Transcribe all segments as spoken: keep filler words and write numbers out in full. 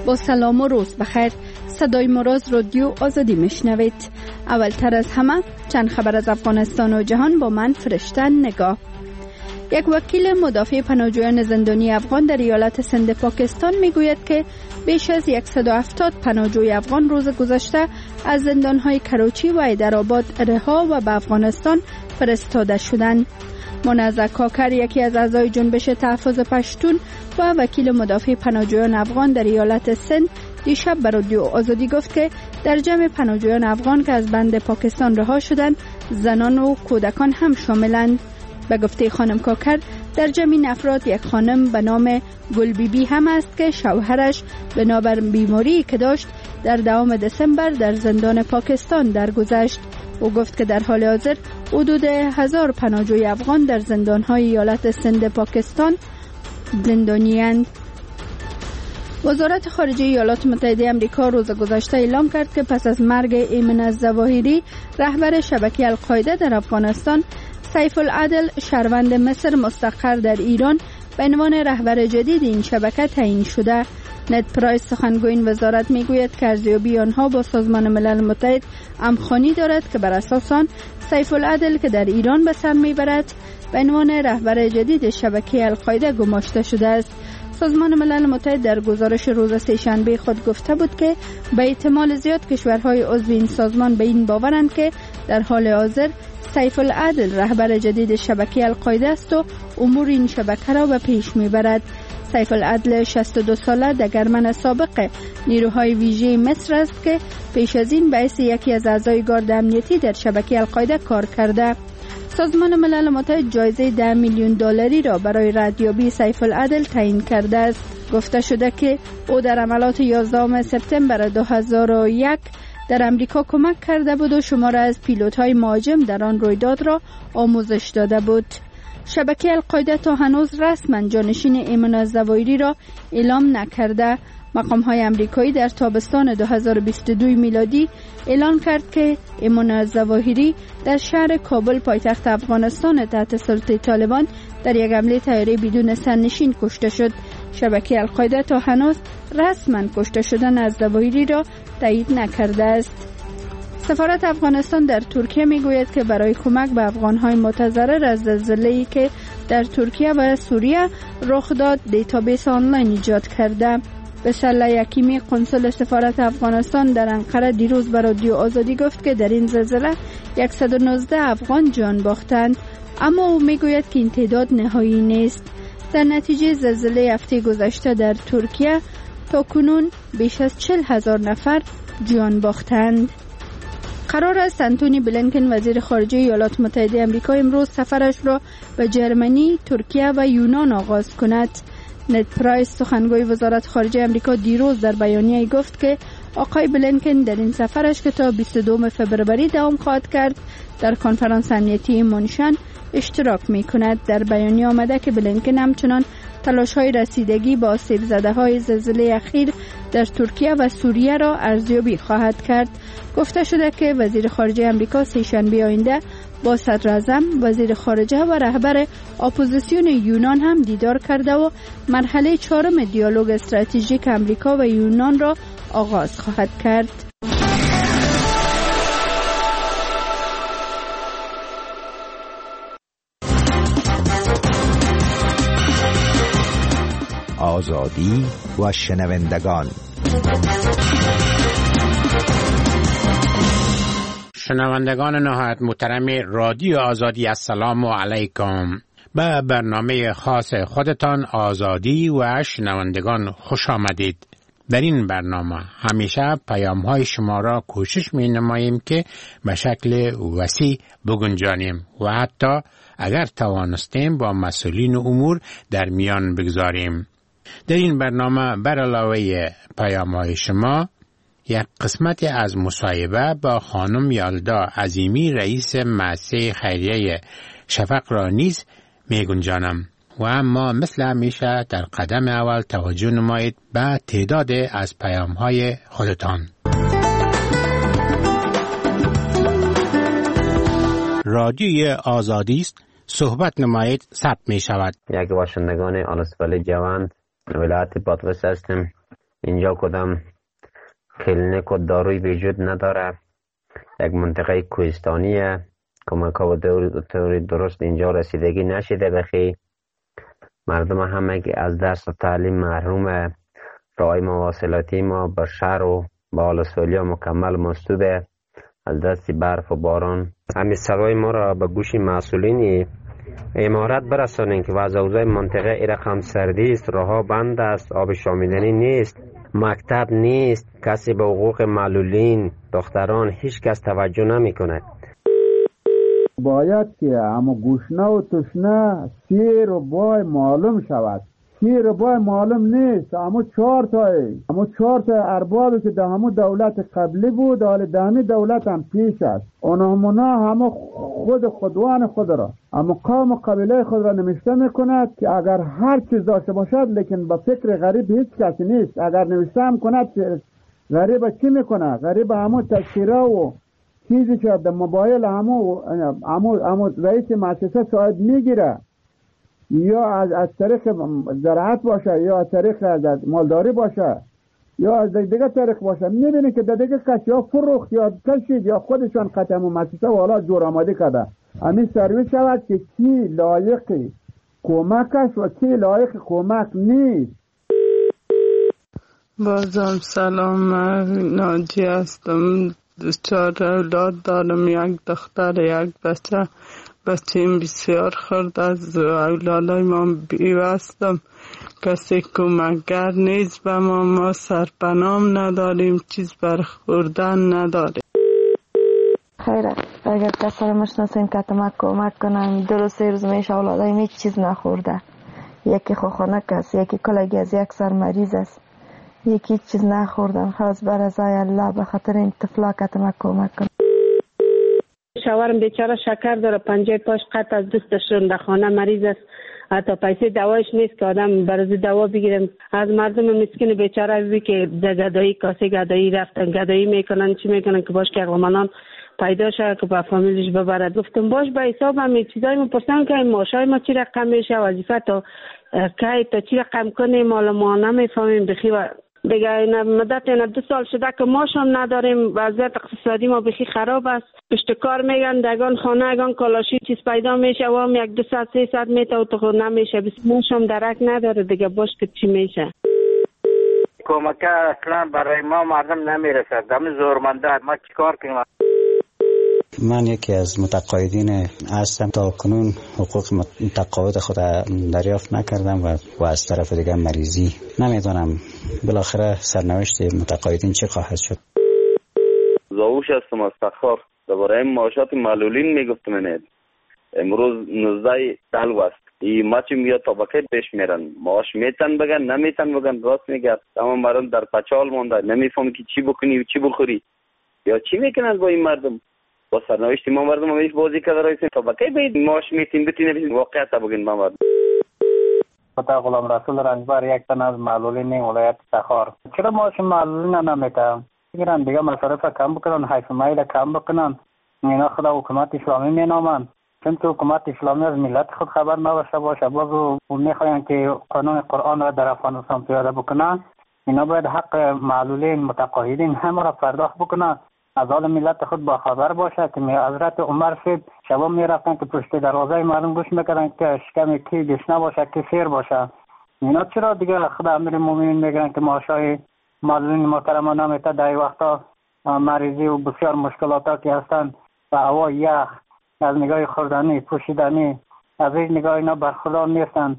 با سلام و روز بخیر. صدای مراز رادیو آزادی میشنوید. اولتر از همه چند خبر از افغانستان و جهان با من فرشته نگاه. یک وکیل مدافع پناهجویان زندانی افغان در ایالت سند پاکستان میگوید که بیش از صد و هفتاد پناهجوی افغان روز گذشته از زندانهای کراچی و حیدرآباد رها و به افغانستان فرستاده شدند. منازع کاکر، یکی از اعضای جنبش تحفظ پشتون و وکیل مدافع پناهجویان افغان در ایالت سند، دیشب به رادیو آزادی گفت که در جمع پناهجویان افغان که از بند پاکستان رها شدند، زنان و کودکان هم شاملند. به گفته خانم کاکر، در جمع این افراد یک خانم به نام گل بی بی هم است که شوهرش بنابر بیماری که داشت در دوام دسامبر در زندان پاکستان درگذشت. او گفت که در حال حاضر حدود هزار پناهجوی افغان در زندان‌های ایالت سند پاکستان زندانی‌اند. وزارت خارجه ایالات متحده آمریکا روز گذشته اعلام کرد که پس از مرگ ایمن الظواهری، رهبر شبکه القاعده در افغانستان، سیف العدل شهروند مصر مستقر در ایران به عنوان رهبر جدید این شبکه تعیین شده. نت پرایس، سخنگوی این وزارت، میگوید که ارزیابی آنها با سازمان ملل متحد همخوانی دارد که بر اساس آن سیف العدل که در ایران به سر میبرد به عنوان رهبر جدید شبکه القاعده گماشته شده است. سازمان ملل متحد در گزارش روز سه‌شنبه خود گفته بود که به احتمال زیاد کشورهای عضو این سازمان به این باورند که در حال حاضر سیف العدل رهبر جدید شبکه القاعده است و امور این شبکه را به پیش میبرد. سیف العدل شصت و دو ساله دگرمن سابق نیروهای ویژه مصر است که پیش از این به حیث یکی از اعضای گارد امنیتی در شبکه القاعده کار کرده. سازمان ملل متحد جایزه ده میلیون دلاری را برای ردیابی سیف العدل تعیین کرده است. گفته شده که او در عملات یازدهم سپتامبر دو هزار و یک در امریکا کمک کرده بود و شمار از پیلوت‌های مهاجم در آن رویداد را آموزش داده بود. شبکه القاعده تا هنوز رسما جانشین ایمن الظواهری را اعلام نکرده. مقام‌های آمریکایی در تابستان دو هزار و بیست و دو میلادی اعلان کرد که ایمن الظواهری در شهر کابل پایتخت افغانستان تحت سلطه طالبان در یک حمله طیاره بدون سرنشین کشته شد. شبکه القاعده تا هنوز رسما کشته شدن الظواهری را تایید نکرده است. سفارت افغانستان در ترکیه میگوید که برای کمک به افغان‌های متضرر از زلزله‌ای که در ترکیه و سوریه رخ داد، دیتابیس آنلاین ایجاد کرده. بسله یکیمی، قنصل سفارت افغانستان در انقره، دیروز به رادیو آزادی گفت که در این زلزله صد و نوزده افغان جان باختند، اما او میگوید که این تعداد نهایی نیست. در نتیجه زلزله هفته گذشته در ترکیه تا کنون بیش از چهل هزار نفر جان باختند. قرار است انتونی بلینکن، وزیر خارجه ایالات متحده آمریکا، امروز سفرش را به جرمنی، ترکیه و یونان آغاز کند. نت پرایس، سخنگوی وزارت خارجه آمریکا، دیروز در بیانیه گفت که آقای بلینکن در این سفرش که تا بیست و دوم فوریه دوام خواهد کرد، در کنفرانس امنیتی مونشن اشتراک می کند. در بیانیه آمده که بلینکن همچنان تلاش‌های رسیدگی با آسیب زده‌های زلزله اخیر در ترکیه و سوریه را ارزیابی خواهد کرد. گفته شده که وزیر خارجه آمریکا سه‌شنبه آینده با صدر اعظم، وزیر خارجه و رهبر اپوزیسیون یونان هم دیدار کرده و مرحله چهارم دیالوگ استراتژیک آمریکا و یونان را آغاز خواهد کرد. آزادی و شنوندگان. شنوندگان نهایت محترم رادیو آزادی، السلام علیکم. به برنامه خاص خودتان آزادی و شنوندگان خوش آمدید. در این برنامه همیشه پیام های شما را کوشش می نماییم که به شکل وسیع بگنجانیم و حتی اگر توانستیم با مسئولین امور در میان بگذاریم. در این برنامه بر علاوه پیام های شما یک قسمت از مصاحبه با خانم یالدا عظیمی، رئیس مؤسسه خیریه شفق را نیز می گنجانم. و اما مثل همیشه در قدم اول توجه نمایید به تعداد از پیام های خودتان. رادیوی آزادی است، صحبت نمایید، ثبت می شود. یک باشندگان آلسپل جوان ولایت بادغیس هستیم. اینجا کدام کلینیک و داروی وجود نداره. یک منطقه کوهستانیه. کمک ها و طور درست اینجا رسیدگی نشده. بخی مردم همه که از درس و تعلیم محرومه. راهی مواصلاتی ما به شهر و به آلسولیا مکمل مستوبه از دست برف و باران. همین صدای ما را به گوش مسئولین امارات برسانین که وضع اوضاع منطقه ای رقم سردی است، راهها بند است، آب شامیدنی نیست، مکتب نیست، کسی به حقوق معلولین دختران هیچ کس توجه نمی کند. باید که اما گوشنه و تشنه سیر و بای معلوم شود. سیر و بای معلوم نیست. اما چهار تایی اما چهار تای اربابی که در همون دولت قبلی بود حال دهمی دولت هم پیش است. اونها همه خود خودوان خود را اما قوم و قبیله خود را نوشته میکند که اگر هر چیز داشته باشد لیکن با فکر غریب هیچ کسی نیست. اگر نوشته هم کند غریب چی میکنه؟ غریب همون تذکیره و چیزی که در موبایل همو همو همو رئیس مؤسسه شاید میگیره، یا از از طریق زراعت باشه یا از طریق از مالداری باشه یا از دیگه طریق باشه، میبینی که در دیگه کسی یا فروخت یا کشید یا خودشان قطعه مؤسسه و حالا جور آماده کرده. همین سرویس شود که کی لایق کمک است و کی لایق کمک نیست. بازم سلام، من ناجی هستم. چهار اولاد دارم، یک دختر یک بچه. بچه این بسیار خرد از اولادای ما بیوستم. کسی کمکگر نیست به ما. ما سرپنام نداریم، چیز برخوردن نداریم. خیره اگر کسی مشناسیم که تمک کمک کنن. دو روز سه روز میشه اولادای هیچ چیز نخورده. یکی خوخانک است، یکی کلگی از یک سر مریض است، یکی چیز نخوردن. خواست بر ازای الله به خاطر این طفلا که تمک کمک کنن. شوهرم بیچاره شکر داره، پنجه پاش قطع از دستشون در خانه مریض است، حتی پیسه دوایش نیست که آدم برای دوا بگیرم. از مردم مسکین بیچاره بی که در گدایی کاسه گدایی رفتن گدایی میکنن چی میکنن که باش که اغلمانان پیدا شد که با فامیلش ببرد. گفتم باش به حساب همین چیزایی میپرسن که ماشای ما چی رقم میشه، وظیفه تا که تا چی رقم کنیم، مال ما نمیفهمیم بخی و دیگه این مدت این دو سال شده که ماشون نداریم. وضعیت اقتصادی ما بخی خراب است. پشت کار میگن دگان خانه اگان کلاشی چیز پیدا میشه و هم یک دو ساعت سه ساعت میته و تو نمیشه. بس ماشم درک نداره دیگه باش که چی میشه. کمک اصلا برای ما مردم نمیرسد. دم زورمنده ما چیکار کنیم؟ من یکی از متقاعدین هستم. تا کنون حقوق متقاعد خود دریافت نکردم و, و از طرف دیگه مریضی. نمیدونم بالاخره سرنوشت متقاعدین چه خواهد شد. زاوش هستم از تخار. درباره معاشات معلولین میگفتم اینه. امروز نوزده دلو است. این ماچی میاد طبقه پیش میرن. معاش میتن بگن نمیتن بگن. راست میگه. تمام مردم در پچال مونده. نمیفهم که چی بکنی و چی بخوری یا چی میکنن با این مردم. با سرنوشت ما مردم همیش بازی کرده رایسیم طبقه بید معاش میتین بتین واقعیت بگین ما مردم. خدا غلام رسول رنجبر یک تن از معلولین ولایت تخار. چرا معاش معلولین نمیتن؟ بگیرن دیگه مصارف کم بکنن، حیث مایل کم بکنن. اینا خدا حکومت اسلامی مینامن. چون که حکومت اسلامی از ملت خود خبر نباشه باشه، باز میخواین که قانون قرآن را در افغانستان پیاده بکنن. اینا باید حق معلولین متقاعدین همه را پرداخت بکنن. از حال ملت خود با خبر باشه که حضرت عمر سید شبا میرفتن که پشت دروازه مردم گوش میکردن که شکم کی گشنه باشه کی سیر باشه. اینا چرا دیگه خدا امیرالمومنین میگن که معاشای معلولین محترم نمیته؟ در وقتا مریضی و بسیار مشکلاتا که هستن و هوا یخ، از نگاه خوردنی پوشیدنی از این نگاه اینا برخوردار نیستن.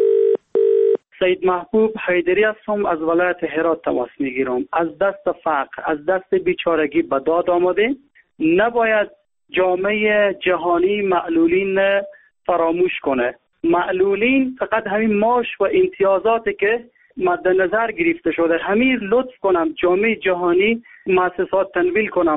سید محبوب حیدری هستم، از ولایت هرات تماس میگیرم. از دست فقر، از دست بیچارگی به داد آمده. نباید جامعه جهانی معلولین فراموش کنه. معلولین فقط همین معاش و امتیازاتی که مد نظر گرفته شده همین لطف کنم جامعه جهانی مؤسسات تنویل کنم.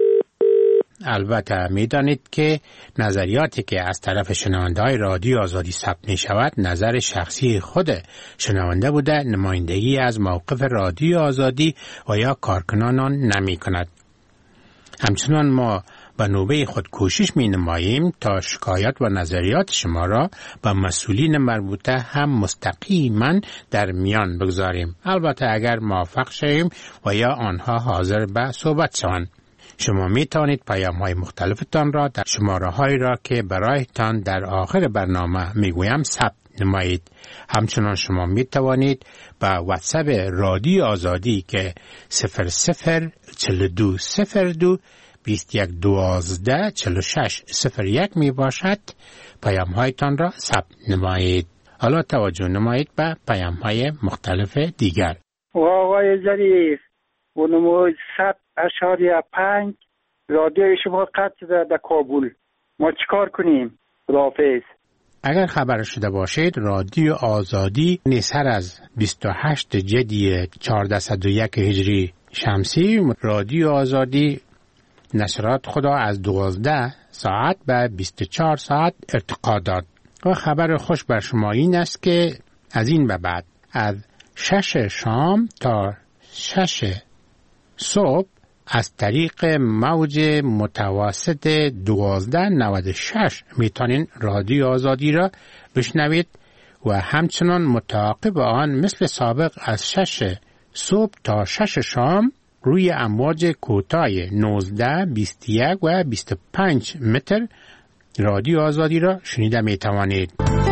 البته میدانید که نظریاتی که از طرف شنونده های رادیو آزادی ثبت می شود نظر شخصی خود شنونده بوده، نمایندگی از موقف رادیو آزادی و یا کارکنان آن نمی کند. همچنان ما به نوبه خود کوشش می نماییم تا شکایات و نظریات شما را به مسئولین مربوطه هم مستقیما در میان بگذاریم، البته اگر موافق شویم و یا آنها حاضر به صحبت شوند. شما می توانید پیام های مختلفتان را در شماره هایی را که برایتان در آخر برنامه می گویم ثبت نمایید. همچنان شما می توانید به واتساپ رادیو آزادی که صفر صفر چهل و دو صفر دو بیست و یک دوازده چهل و شش صفر یک می باشد پیام هایتان را ثبت نمایید. حالا توجه نمایید به پیام های مختلف دیگر. آقای ظریف و نموز صد اشاریه پنج رادیو شما قطع شده در کابل، ما چیکار کنیم؟ خداحافظ. اگر خبر شده باشید رادیو آزادی نیسر از بیست و هشت جدی چهارصد و یک هجری شمسی رادیو آزادی نشرات خدا از دوازده ساعت به بیست و چهار ساعت ارتقا داد و خبر خوش بر شما این است که از این به بعد از شش شام تا شش صبح از طریق موج متوسط دوازده نود و شش میتونین رادیو آزادی را بشنوید و همچنان متعاقب آن مثل سابق از شش صبح تا شش شام روی امواج کوتاه نوزده، بیست و یک و بیست و پنج متر رادیو آزادی را شنیده میتوانید.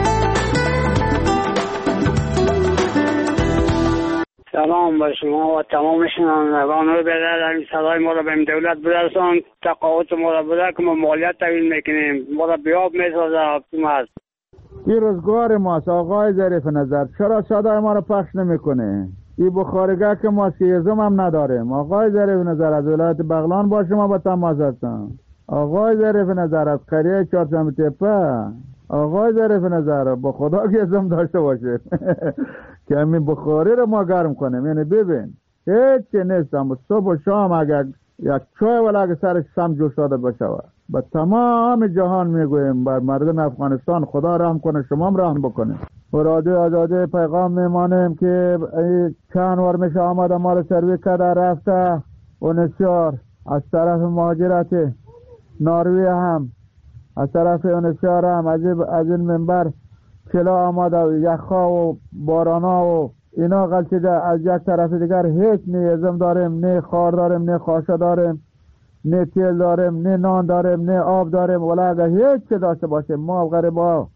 سلام به شما و تمام شنوندگان و برادران، صدای ما را به دولت برسان، تقاعد ما را بده که ما مالیات تحویل میکنیم، ما را بیاب میسازه حکومت. این روزگار ماست آقای ظریف نظر، چرا صدای ما را پخش نمیکنه؟ این بخارگاه که ما سیزم هم نداریم. آقای ظریف نظر از ولایت بغلان با شما با تماس هستم. آقای ظریف نظر از قریه چهارشنبه تپه. آقای ظریف نظر با خدا که ازم داشته باشه که همین بخاری رو ما گرم کنیم. یعنی ببین هیچی نیستم، صبح و شام اگر یک چای ولی اگر سرش سم جوش داده بشود با تمام جهان میگویم بر مردم افغانستان خدا رحم کنه، شما هم رحم بکنه. و رادیو آزادی پیغام میمانیم که چند وار میشه آمده ما رو سروی کرده رفته و نسیار از طرف مهاجرت ناروی هم از طرف اونسیار هم از این منبر چلا آمده و یخها و بارانا و اینا غلطیده. از یک طرف دیگر هیچ نه ازم داریم، نه خار داریم، نه خاشه داریم، نه تیل داریم، نه نان داریم، نه آب داریم، ولی اگر هیچ چه داشته باشیم ما غریبا.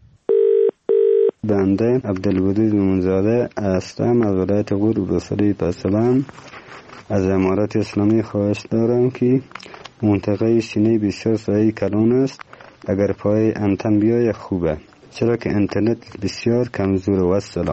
بنده عبدالودود مومنزاده هستم از ولایت غور بصری پسلم. از امارت اسلامی خواهش دارم که منطقه سینه بسیار سایه کلان است، اگر پای انتن بیای خوبه، چرا که اینترنت بسیار کمزور. و السلام.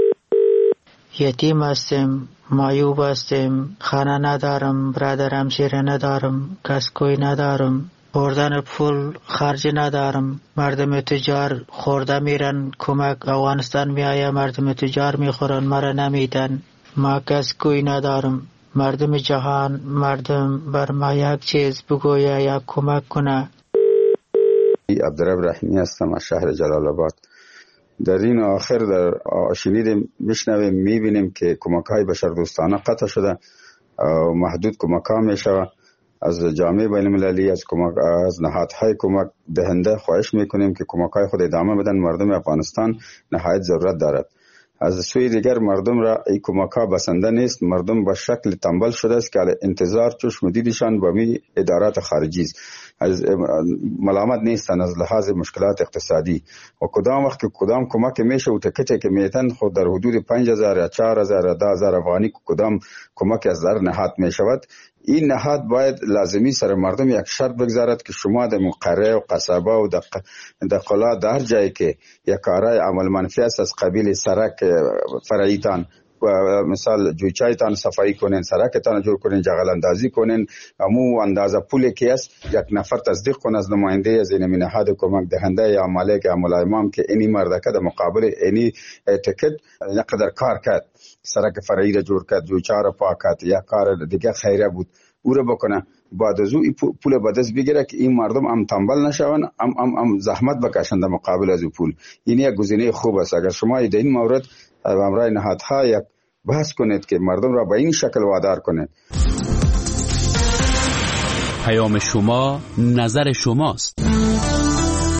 یتیم هستم، معیوب هستم، خانه ندارم، برادرم شیره ندارم، کس کوی ندارم، خوردن پول خرج ندارم. مردم تجار خورده میرن، کمک افغانستان میآید، مردم تجار میخورن، مرا نمیدن. ما کس کوی ندارم. مردم جهان، مردم بر ما یک چیز بگویه، یک کمک کنه. عبدالرب رحیمی هستم از شهر جلال آباد. در این آخر در شنیدیم میشنویم میبینیم که کمک های بشردوستانه قطع شده و محدود کمک ها میشه. از جامعه بین المللی، از کمک از نهادهای کمک دهنده خواهش میکنیم که کمک های خود ادامه بدن. مردم افغانستان نهایت ضرورت دارد. از سوی دیگر مردم را این کمک ها بسنده نیست. مردم به شکل تنبل شده است که انتظار چشم دیدشان با می ادارات خارجی است. از ملامت نیستن از لحاظ مشکلات اقتصادی و کدام وقت که کدام کمک میشه و تکتی که میتن خود در حدود پنج هزار یا چهار هزار یا ده هزار افغانی کدام کمک از در نهاد میشود. این نهاد باید لازمی سر مردم یک شرط بگذارد که شما در قریه و قصبه و در قلا در جایی که یک کارای عمل منفی است از قبیل سرک فرعیتان و مثال جوچایتان صفایی کنین، سرکتان جور کنین، جغل اندازی کنین، امو اندازه پولی که است یک نفر تصدیق کنه از نماینده از این نهاد کمک دهنده یا مالک یا ملایمام که اینی مردکه در مقابل اینی تکت نقدر کار کرد، سرک فرعی را جور کرد، جوچا را پاک کرد، یا کار دیگه خیره بود او را بکنه، بعد از او پول به دست بگیره که این مردم هم تنبل نشون، هم هم هم زحمت بکشند مقابل از او پول. این یک گزینه خوب است. اگر شما در این مورد امرای نهادها یک بحث کنید که مردم را به این شکل وادار کنید. پیام شما نظر شماست.